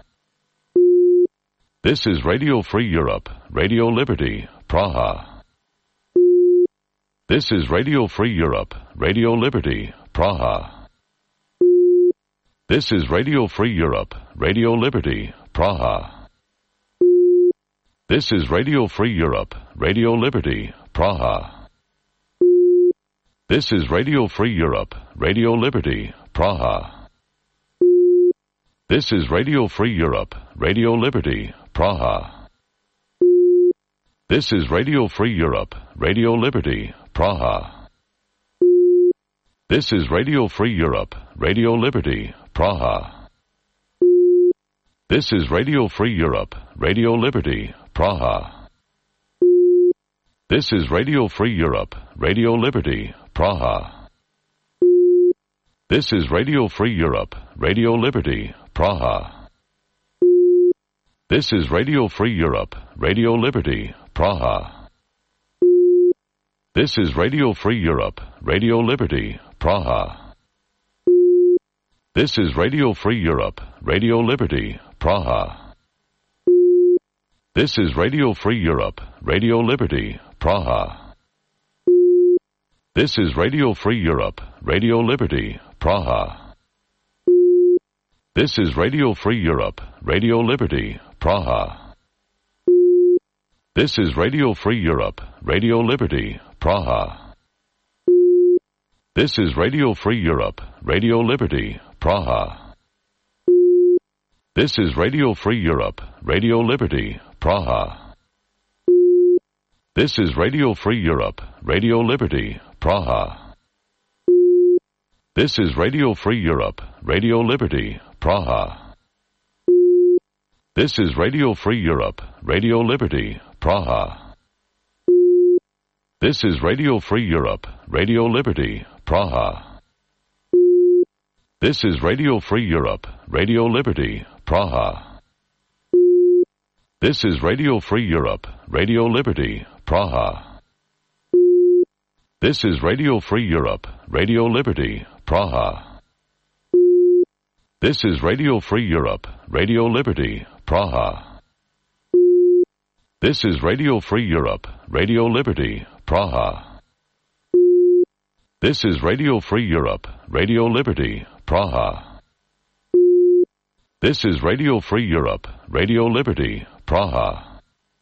This is Radio Free Europe, Radio Liberty, Praha. This is Radio Free Europe, Radio Liberty, Praha. This is Radio Free Europe, Radio Liberty, Praha. This is Radio Free Europe, Radio Liberty, Praha. This is Radio Free Europe, Radio Liberty, Praha. This is Radio Free Europe, Radio Liberty, Praha. This is Radio Free Europe, Radio Liberty, Praha. This is Radio Free Europe, Radio Liberty, Praha. This is Radio Free Europe, Radio Liberty, Praha. This is Radio Free Europe, Radio Liberty, Praha. This is Radio Free Europe, Radio Liberty, Praha. This is Radio Free Europe, Radio Liberty, Praha. This is Radio Free Europe, Radio Liberty, Praha. This is Radio Free Europe, Radio Liberty, Praha. This is Radio Free Europe, Radio Liberty, Praha. This is Radio Free Europe, Radio Liberty, Praha. This is Radio Free Europe, Radio Liberty, Praha. This is Radio Free Europe, Radio Liberty, Praha. This is Radio Free Europe, Radio Liberty, Praha. This is Radio Free Europe, Radio Liberty, Praha. This is Radio Free Europe, Radio Liberty, Praha. This is Radio Free Europe, Radio Liberty, Praha. This is Radio Free Europe, Radio Liberty, Praha. This is Radio Free Europe, Radio Liberty, Praha. This is Radio Free Europe, Radio Liberty, Praha. This is Radio Free Europe, Radio Liberty, Praha. This is Radio Free Europe, Radio Liberty, Praha. This is Radio Free Europe, Radio Liberty, Praha. This is Radio Free Europe, Radio Liberty, Praha. This is Radio Free Europe, Radio Liberty, Praha. This is Radio Free Europe, Radio Liberty, Praha.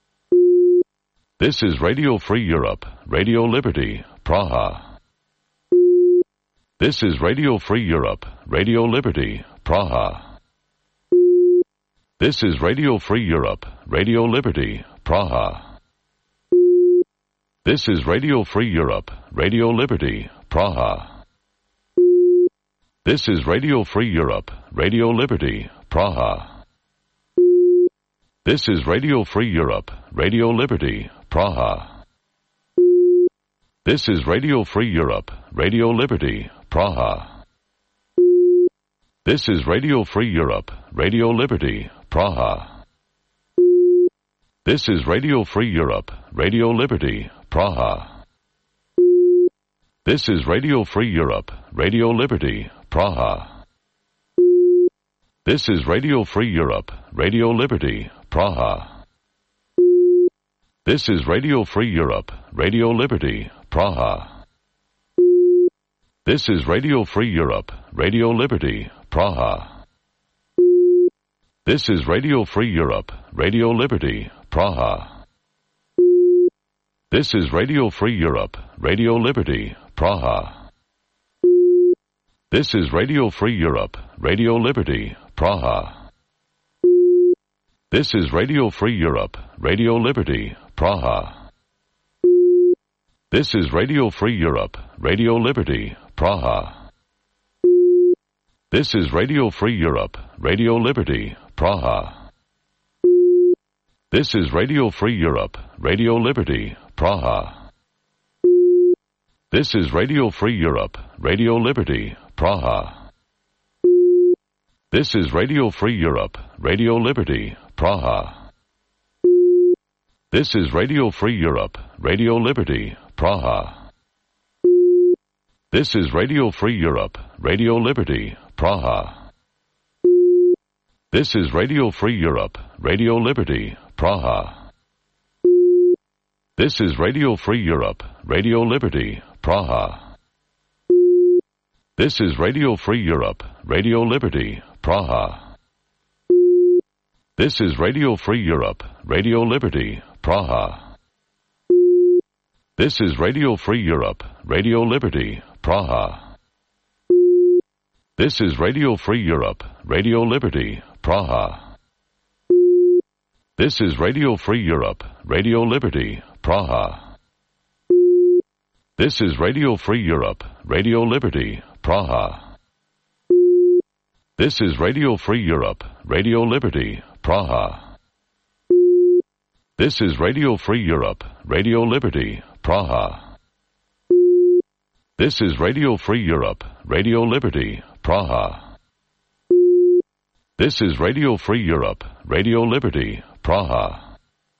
This is Radio Free Europe, Radio Liberty, Praha. This is Radio Free Europe, Radio Liberty, Praha. This is Radio Free Europe, Radio Liberty, Praha. This is Radio Free Europe, Radio Liberty, Praha. This is Radio Free Europe, Radio Liberty, Praha. This is Radio Free Europe, Radio Liberty, Praha. This is Radio Free Europe, Radio Liberty, Praha. This is Radio Free Europe, Radio Liberty, Praha. This is Radio Free Europe, Radio Liberty, Praha. This is Radio Free Europe, Radio Liberty, Praha. This is Radio Free Europe, Radio Liberty, Praha. This is Radio Free Europe, Radio Liberty, Praha. This is Radio Free Europe, Radio Liberty, Praha. This is Radio Free Europe, Radio Liberty, Praha. This is Radio Free Europe, Radio Liberty, Praha. This is Radio Free Europe, Radio Liberty, Praha. This is Radio Free Europe, Radio Liberty, Praha. This is Radio Free Europe, Radio Liberty, Praha. This is Radio Free Europe, Radio Liberty, Praha. This is Radio Free Europe, Radio Liberty, Praha. This is Radio Free Europe, Radio Liberty, Praha. This is Radio Free Europe, Radio Liberty, Praha. This is Radio Free Europe, Radio Liberty, Praha. This is Radio Free Europe, Radio Liberty, Praha. This is Radio Free Europe, Radio Liberty, Praha. This is Radio Free Europe, Radio Liberty, Praha. This is Radio Free Europe, Radio Liberty, Praha. This is Radio Free Europe, Radio Liberty, Praha. This is Radio Free Europe, Radio Liberty, Praha. This is Radio Free Europe, Radio Liberty, Praha. This is Radio Free Europe, Radio Liberty, Praha. This is Radio Free Europe, Radio Liberty, Praha. This is Radio Free Europe, Radio Liberty, Praha. This is Radio Free Europe, Radio Liberty, Praha. This is Radio Free Europe, Radio Liberty, Praha. This is Radio Free Europe, Radio Liberty, Praha.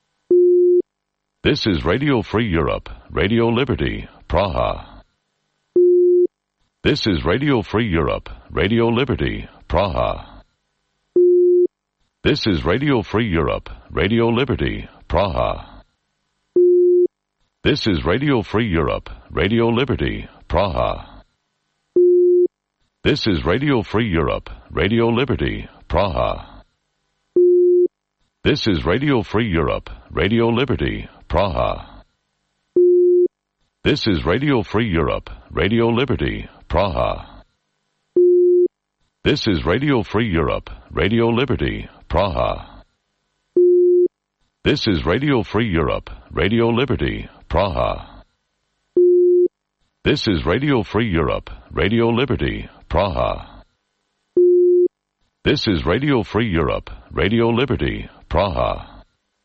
This is Radio Free Europe, Radio Liberty, Praha. This is Radio Free Europe, Radio Liberty, Praha. This is Radio Free Europe, Radio Liberty, Praha. This is Radio Free Europe, Radio Liberty, Praha. This is Radio Free Europe, Radio Liberty, Praha. This is Radio Free Europe, Radio Liberty, Praha. This is Radio Free Europe, Radio Liberty, Praha. This is Radio Free Europe, Radio Liberty, Praha. This is Radio Free Europe, Radio Liberty, Praha. This is Radio Free Europe, Radio Liberty, Praha. This is Radio Free Europe, Radio Liberty, Praha.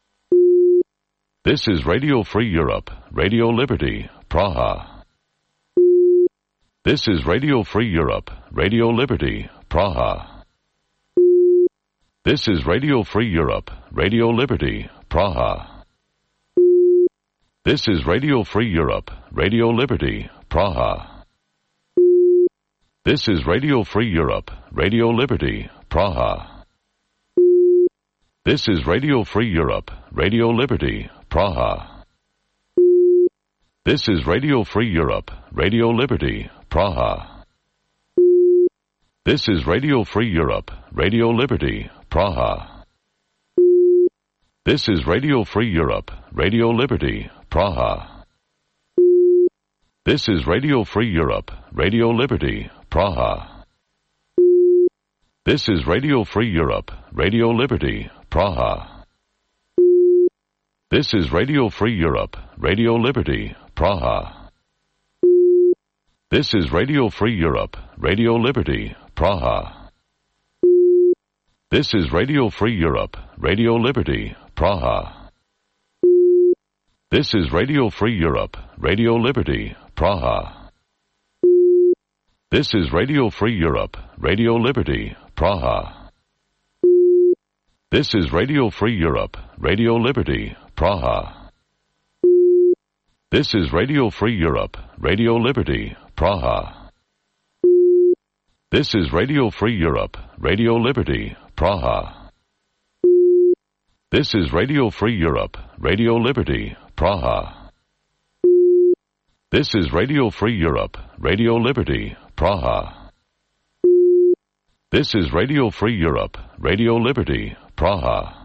This is Radio Free Europe, Radio Liberty, Praha. This is Radio Free Europe, Radio Liberty, Praha. This is Radio Free Europe, Radio Liberty, Praha. This is Radio Free Europe, Radio Liberty, Praha. This is Radio Free Europe, Radio Liberty, Praha. This is Radio Free Europe, Radio Liberty, Praha. This is Radio Free Europe, Radio Liberty, Praha. This is Radio Free Europe, Radio Liberty, Praha. This is Radio Free Europe, Radio Liberty, Praha. This is Radio Free Europe, Radio Liberty, Praha. This is Radio Free Europe, Radio Liberty, Praha. This is Radio Free Europe, Radio Liberty, Praha. This is Radio Free Europe, Radio Liberty, Praha. This is Radio Free Europe, Radio Liberty, Praha. This is Radio Free Europe, Radio Liberty, Praha. This is Radio Free Europe, Radio Liberty, Praha. This is Radio Free Europe, Radio Liberty, Praha. This is Radio Free Europe, Radio Liberty, Praha. This is Radio Free Europe, Radio Liberty, Praha. This is Radio Free Europe, Radio Liberty, Praha. This is Radio Free Europe, Radio Liberty, Praha. This is Radio Free Europe, Radio Liberty, Praha.